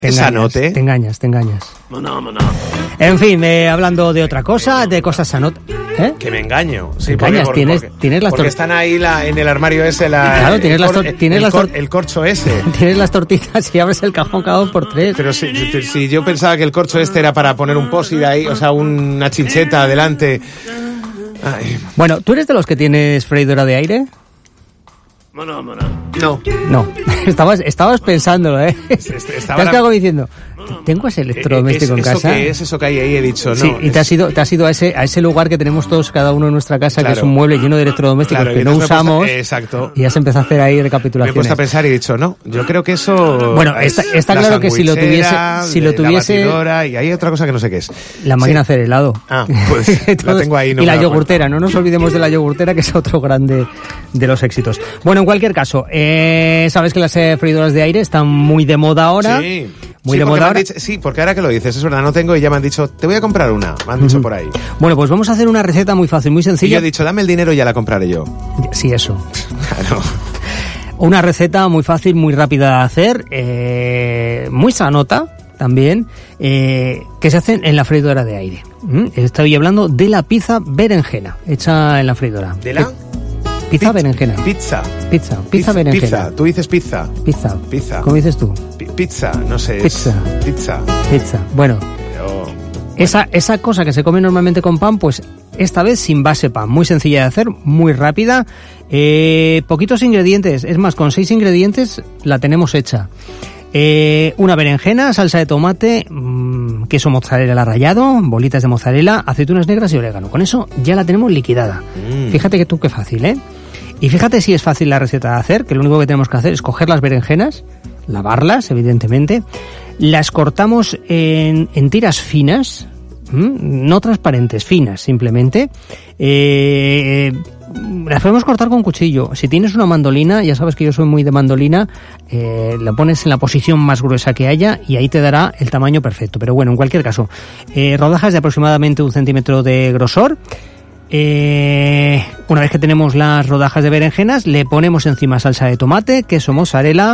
Sanote. Te engañas. En fin, hablando de otra cosa, de cosas sanote. Que me engaño. Sí, engañas, tienes las porque están ahí en el armario ese, claro, el corcho ese. Tienes las tortitas y abres el cajón cada 2 por 3. Pero si yo pensaba que el corcho este era para poner un post-it ahí, o sea, una chincheta adelante. Ay. Bueno, ¿tú eres de los que tienes freidora de aire? No. Estabas pensándolo, ¿eh? Te has quedado diciendo, tengo ese electrodoméstico en casa. ¿Qué es eso que hay ahí? He dicho, no. Sí, y te has ido a ese lugar que tenemos todos, cada uno en nuestra casa, claro, que es un mueble lleno de electrodomésticos que no usamos. Exacto. Y ya se empezó a hacer ahí recapitulaciones. Me he puesto a pensar y he dicho, no, yo creo que eso... Bueno, está claro que si lo tuviese... La batidora, y hay otra cosa que no sé qué es. La máquina de hacer helado. Ah, pues la tengo ahí. No, y la yogurtera, no nos olvidemos de la yogurtera, que es otro grande de los éxitos. Bueno, en cualquier caso, sabes que las freidoras de aire están muy de moda ahora. Sí. Muy de moda ahora. Sí, porque ahora que lo dices, es verdad, no tengo y ya me han dicho, te voy a comprar una. Me han dicho por ahí. Bueno, pues vamos a hacer una receta muy fácil, muy sencilla. Y yo he dicho, dame el dinero y ya la compraré yo. Sí, eso. Claro. Una receta muy fácil, muy rápida de hacer, muy sanota también, que se hacen en la freidora de aire. Estoy hablando de la pizza berenjena, hecha en la freidora. ¿De la? Pizza berenjena. Pizza berenjena. Pizza. Tú dices pizza. Pizza. ¿Cómo dices tú? Pizza, no sé. Pizza. Bueno. Pero... Esa cosa que se come normalmente con pan, pues esta vez sin base pan. Muy sencilla de hacer, muy rápida. Poquitos ingredientes. Es más, con 6 ingredientes la tenemos hecha. Una berenjena, salsa de tomate, queso mozzarella rallado, bolitas de mozzarella, aceitunas negras y orégano. Con eso ya la tenemos liquidada. Fíjate que tú qué fácil, ¿eh? Y fíjate si es fácil la receta de hacer, que lo único que tenemos que hacer es coger las berenjenas, lavarlas, evidentemente, las cortamos en tiras finas, no transparentes, finas simplemente. Las podemos cortar con cuchillo. Si tienes una mandolina, ya sabes que yo soy muy de mandolina, la pones en la posición más gruesa que haya y ahí te dará el tamaño perfecto. Pero bueno, en cualquier caso, rodajas de aproximadamente 1 centímetro de grosor. Una vez que tenemos las rodajas de berenjenas, le ponemos encima salsa de tomate, queso mozzarella,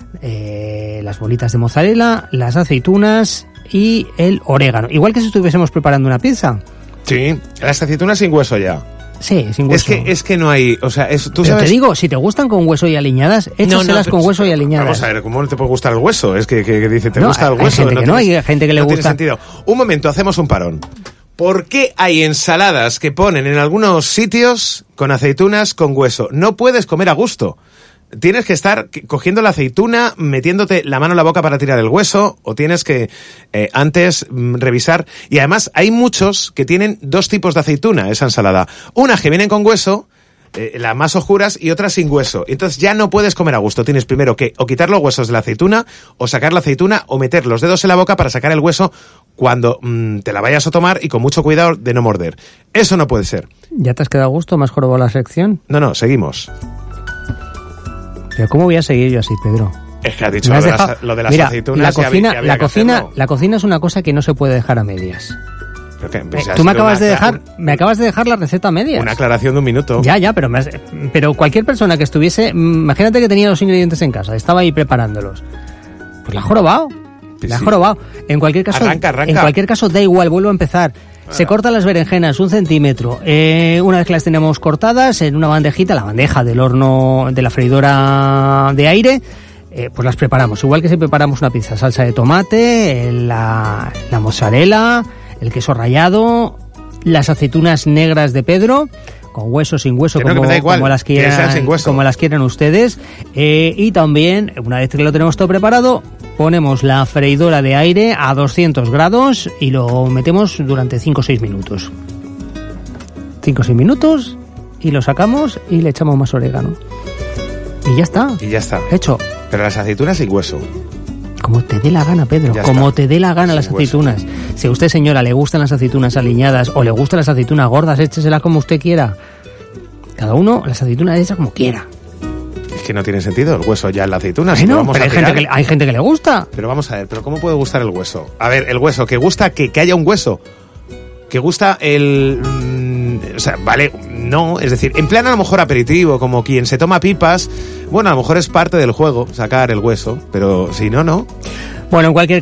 las bolitas de mozzarella, las aceitunas y el orégano. Igual que si estuviésemos preparando una pizza. Sí, las aceitunas sin hueso ya. Sí, sin hueso. Es que no hay, o sea, tú pero sabes... te digo, si te gustan con hueso y aliñadas, échaselas con hueso y aliñadas. Vamos a ver, ¿cómo no te puede gustar el hueso? Es que dice, ¿te gusta el hueso? Hay gente que le gusta. No tiene sentido. Un momento, hacemos un parón. ¿Por qué hay ensaladas que ponen en algunos sitios con aceitunas con hueso? No puedes comer a gusto. Tienes que estar cogiendo la aceituna, metiéndote la mano en la boca para tirar el hueso, o tienes que antes revisar. Y además hay muchos que tienen 2 tipos de aceituna, esa ensalada. Unas que vienen con hueso, las más oscuras, y otras sin hueso. Entonces ya no puedes comer a gusto. Tienes primero que o quitar los huesos de la aceituna, o sacar la aceituna, o meter los dedos en la boca para sacar el hueso cuando te la vayas a tomar, y con mucho cuidado de no morder. Eso no puede ser. ¿Ya te has quedado a gusto? ¿Me has jorobado la sección? No, seguimos. Pero ¿cómo voy a seguir yo así, Pedro? Es que has dicho lo de las Mira, aceitunas. La cocina es una cosa que no se puede dejar a medias. Tú me acabas de dejar la receta a medias. Una aclaración de 1 minuto. Ya, pero cualquier persona que estuviese, imagínate que tenía los ingredientes en casa, estaba ahí preparándolos. Pues la ha jorobado. La ha jorobado. En cualquier caso, arranca. En cualquier caso da igual, vuelvo a empezar. Se cortan las berenjenas 1 centímetro. Una vez que las tenemos cortadas en una bandejita, la bandeja del horno de la freidora de aire, pues las preparamos. Igual que si preparamos una pizza, salsa de tomate, la mozzarella, el queso rallado, las aceitunas negras de Pedro, con hueso, sin hueso, como las quieran ustedes. Y también, una vez que lo tenemos todo preparado, ponemos la freidora de aire a 200 grados y lo metemos durante 5 o 6 minutos. 5 o 6 minutos y lo sacamos y le echamos más orégano. Y ya está. Hecho. Pero las aceitunas sin hueso. Como te dé la gana, Pedro. Como te dé la gana las aceitunas. Si a usted, señora, le gustan las aceitunas aliñadas o le gustan las aceitunas gordas, écheselas como usted quiera. Cada uno las aceitunas echa como quiera. Es que no tiene sentido el hueso ya en la aceituna. Bueno, pero hay gente que le gusta. Pero vamos a ver, ¿pero cómo puede gustar el hueso? A ver, el hueso, que gusta que haya un hueso. Que gusta o sea, vale, no, es decir, en plan a lo mejor aperitivo, como quien se toma pipas, bueno, a lo mejor es parte del juego sacar el hueso, pero si no. Bueno, en cualquier